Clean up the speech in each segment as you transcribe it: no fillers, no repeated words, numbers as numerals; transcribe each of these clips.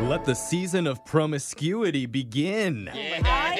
Let the season of promiscuity begin. Yeah,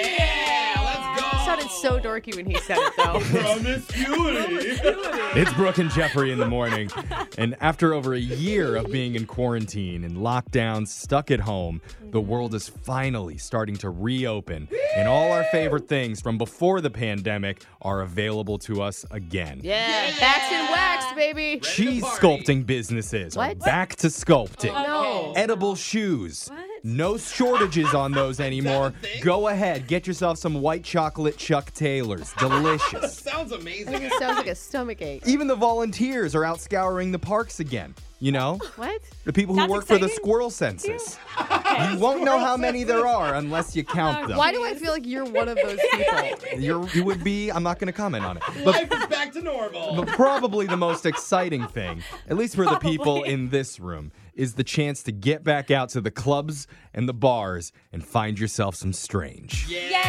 let's go. It sounded so dorky when he said it, though. Promiscuity. It's Brooke and Jeffrey in the morning. And after over a year of being in quarantine and lockdown, stuck at home, the world is finally starting to reopen. And all our favorite things from before the pandemic are available to us again. Yeah, backs and waxed, baby. Cheese sculpting businesses are What? back to sculpting. No. Edible shoes. What? No shortages on those anymore. thing? Go ahead, get yourself some white chocolate Chuck Taylors. Delicious. Sounds amazing. It sounds like a stomach ache. Even the volunteers are out scouring the parks again. You know? What? The people who That's work for the exciting. squirrel census. You won't know how many there are unless you count them. Why do I feel like you're one of those people? You would be, I'm not going to comment on it. But Life is back to normal. But probably the most exciting thing, at least for the people in this room, is the chance to get back out to the clubs and the bars and find yourself some strange.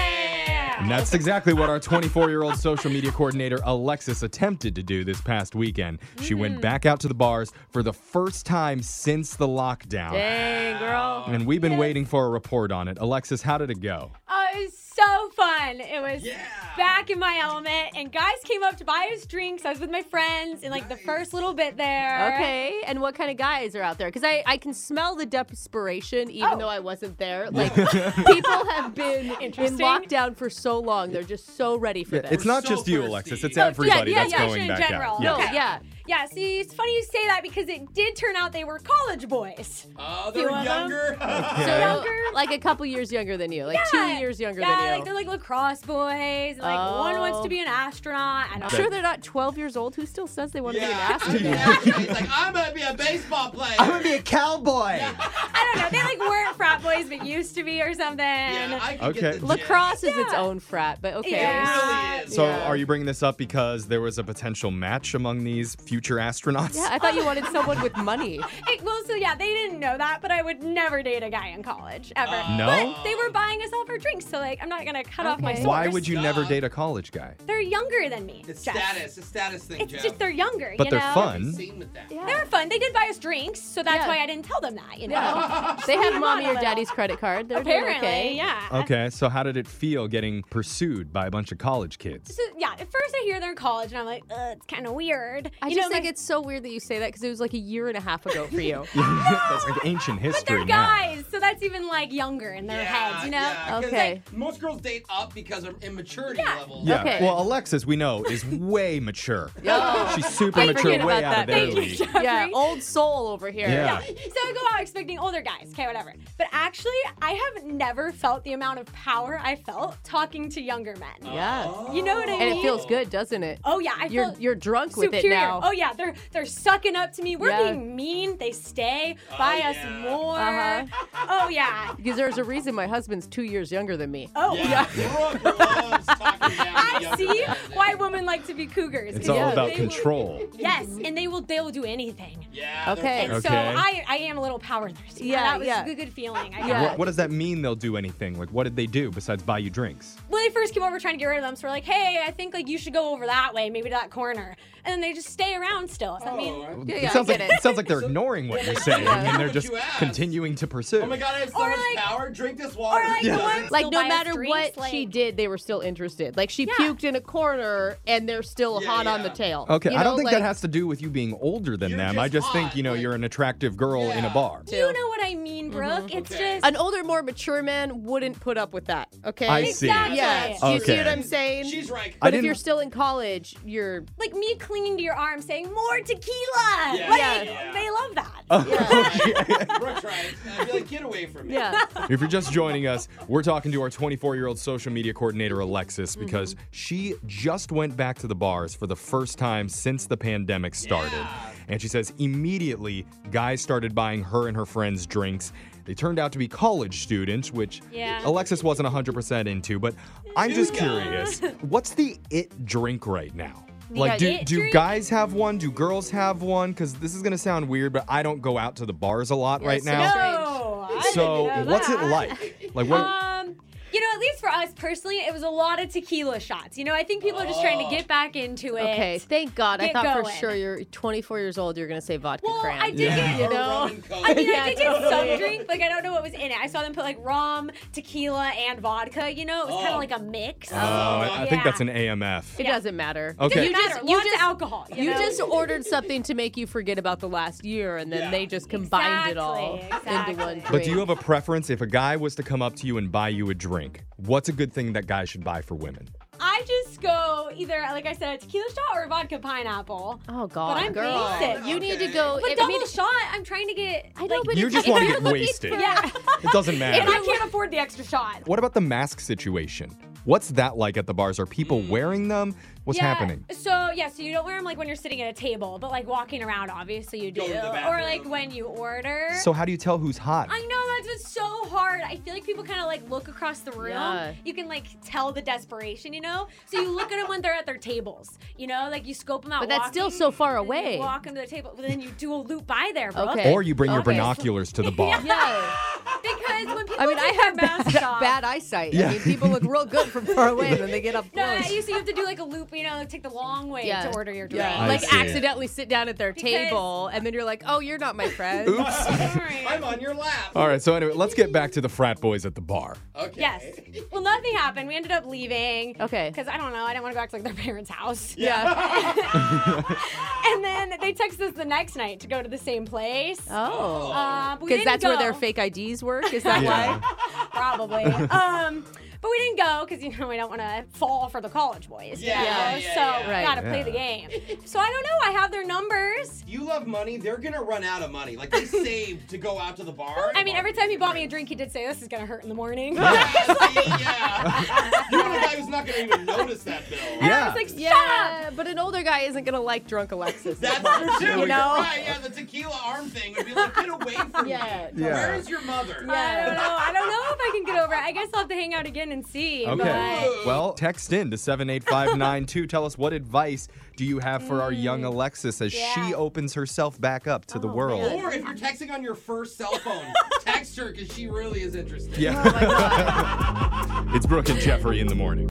Yeah. And that's exactly what our 24-year-old social media coordinator, Alexis, attempted to do this past weekend. She went back out to the bars for the first time since the lockdown. Dang, girl. And we've been waiting for a report on it. Alexis, how did it go? Oh, it was so fun. It was Yeah. back in my element, and guys came up to buy us drinks. I was with my friends in like the first little bit there. Okay, and what kind of guys are out there? Because I can smell the desperation, even Oh. though I wasn't there. Like, people have been in Interesting. lockdown for so long. They're just so ready for this. It's not so just you, thirsty. Alexis. It's Oh, everybody yeah, that's yeah, going in back general. out. No, Okay. yeah. Yeah, see, it's funny you say that because it did turn out they were college boys. Oh, Few they're of them. younger. So, Younger? like a couple years younger than you. Like 2 years younger than you. Yeah, like they're like lacrosse boys. And, like one wants Oh. to be an astronaut. I don't I'm know. sure they're not 12 years old. Who still says they want to be an Yeah. astronaut? Yeah. He's like, I'm going to be a baseball player. to be a cowboy. I don't know. They like weren't frat boys, but used to be or something. Yeah, I can Okay. get the Lacrosse is its Yeah. own frat, but okay. Yeah. It really is. So Yeah. are you bringing this up because there was a potential match among these future astronauts? Yeah, I thought you wanted someone with money. Well, so yeah, they didn't know that, but I would never date a guy in college ever. No? But they were buying us all for drinks, so like I'm not gonna cut off my Okay. source. Why would you never Duh. date a college guy? They're younger than me. It's Jeff. status. It's a status thing, It's Jeff. just they're younger. But you they're know? fun. Same with that. Yeah. They were fun. They did buy us drinks, so that's Yeah. why I didn't tell them that. You know. Yeah. They have Come mommy on a or little. daddy's credit card. They're doing Apparently, okay. yeah. Okay, so how did it feel getting pursued by a bunch of college kids? So, yeah, at first I hear they're in college, and I'm like, it's kind of weird. I you just know, think my- it's so weird that you say that because it was like a year and a half ago for you. That's like ancient But history they're now. guys, so that's even like younger in their heads, you know. Yeah, 'cause, Okay. like, most girls date up because of immaturity Yeah. levels. Yeah. Okay. Well, Alexis, we know, is way mature. Oh. She's super I mature, forget way about out of that. their Thank you, league. Jeffrey. Yeah, old soul over here. Yeah. So I go out expecting older guys, okay, whatever. But actually, I have never felt the amount of power I felt talking to younger men. Yeah. You know what I mean? And it feels good, doesn't it? Oh yeah, I feel You're drunk with superior. it now. Oh yeah, they're sucking up to me. We're Yeah. being mean. They stay, buy us yeah. more. Uh-huh. Oh yeah. Because there's a reason my husband's 2 years younger than me. Oh Yeah. Brooke loves talking down to I younger see guys. why women like to be cougars. It's 'cause all Yeah. about they control. Will, yes, and they will do anything. Yeah. Okay. And so Okay. I am a little power thirsty. Yeah, that was yeah. a good feeling. Yeah. What does that mean they'll do anything? Like, what did they do besides buy you drinks? When they first came over trying to get rid of them, so we're like, hey, I think like you should go over that way, maybe to that corner. And then they just stay around still. So, I mean, Yeah, it yeah, sounds I like get it. it sounds like they're ignoring what you're saying, Yeah. and they're What just you asked. continuing to pursue. Oh my god, I have so Or much like- power. Drink this water. or like the Yeah. ones Like, still no buy us matter drinks, what she like- did, they were still interested. Like, she Yeah. puked in a corner, and they're still Yeah, hot on yeah. the tail. Okay, You I know, don't think like, that has to do with you being older than You're them. I just just think, hot, you know, like- you're an attractive girl in a Yeah. bar. You know what I mean, Brooke? It's Okay. just An older, more mature man wouldn't put up with that, okay? I see. Exactly. Yeah. Do you see Okay. what I'm saying? She's right. I But if didn't- you're still in college, you're... like me clinging to your arm saying more tequila. Yeah. Like Yeah. they love that. Brooke's right. I'd be like, get away from me. Yeah. If you're just joining us, we're talking to our 24-year-old social media coordinator, Alexis, Mm-hmm. because she just went back to the bars for the first time since the pandemic started. Yeah. And she says immediately, guys started buying her and her friends drinks. They turned out to be college students, which Yeah. Alexis wasn't 100% into, but I'm just Yeah. curious. What's the it drink right now? The Like, do it drink? guys have one? Do girls have one? Because this is going to sound weird, but I don't go out to the bars a lot Yeah, right so now. strange. No. I So didn't know what's it that. like? Like, what? You know, at least for us, us personally, it was a lot of tequila shots. You know, I think people are just trying to get back into it. Okay, thank God. I Get thought for going. sure you're 24 years old. You're gonna say vodka Well, cran. I did get, you Or know. rum and Coke. I mean, Yeah, I did get totally. some drink. Like, I don't know what was in it. I saw them put like rum, tequila, and vodka. You know, it was kind Oh. of like a mix. Oh, I think Yeah. that's an AMF. It doesn't matter. Okay. Doesn't matter. Lots of alcohol. You know? just ordered something to make you forget about the last year, and then Yeah. they just combined it all Exactly. into one drink. But do you have a preference if a guy was to come up to you and buy you a drink? What's a good thing that guys should buy for women? I just go either, like I said, a tequila shot or a vodka pineapple. Oh God, But I'm girl, basic. you need to Okay. go. But I double mean, shot, I'm trying to get. I know, like, but You if just if wanna you're get looking wasted. for- Yeah. It doesn't And matter. I can't afford the extra shot. What about the mask situation? What's that like at the bars? Are people wearing them? What's Yeah, happening? So you don't wear them like when you're sitting at a table, but like walking around, obviously you do. Go to the Or bathroom. like when you order. So how do you tell who's hot? I know that's what's so hard. I feel like people kind of like look across the room. Yeah. You can like tell the desperation, you know. So you look at them when they're at their tables, you know, like you scope them out. But that's still walking, so far and then you away. Walk them to the table, but then you do a loop by there, bro. Okay. Or you bring your Okay. binoculars to the bar. Yeah. Because when people I mean, I take their have masks off, bad eyesight. Yeah. I mean, people look real good from far away, and then they get up No, close. you have to do like a loop, you know, like take the long way Yeah. to order your drink. Yeah, I like see. accidentally sit down at their Because- table, and then you're like, "Oh, you're not my friend." Oops. Sorry. I'm on your lap. All right, so anyway, let's get back to the frat boys at the bar. Okay. Yes. Well, nothing happened. We ended up leaving. Okay. Because I don't know, I didn't want to go back to like their parents' house. Yeah. And then they texted us the next night to go to the same place. Oh. But we Because didn't that's where go. their fake IDs work. Is that Yeah. why? Probably. But we didn't go because, you know, we don't want to fall for the college boys. you Yeah, know? yeah, yeah, So yeah. we Right. got to play Yeah. the game. So I don't know. I have their numbers. If you love money, they're gonna run out of money. Like they saved to go out to the bar. I mean, every time he bought me a drink, he did say, "This is going to hurt in the morning." Yeah, see, yeah. You're the guy who's not gonna even notice that bill. And I was like, "Shut Yeah, but an older guy isn't gonna like drunk Alexis. That's that true much, too. You You're know? right. Yeah, the tequila arm thing would be like, get away from Yeah. me. Yeah. Where is your mother? I don't know. I don't know if I can get over it. I guess I'll have to hang out again and see. Okay. But Well, text in to 78592. Tell us what advice do you have for our young Alexis as she Yeah. opens herself back up to the Oh, world? man. Or if you're texting on your first cell phone, text her because she really is interested. Yeah. Oh my God. It's Brooke and Jeffrey in the morning.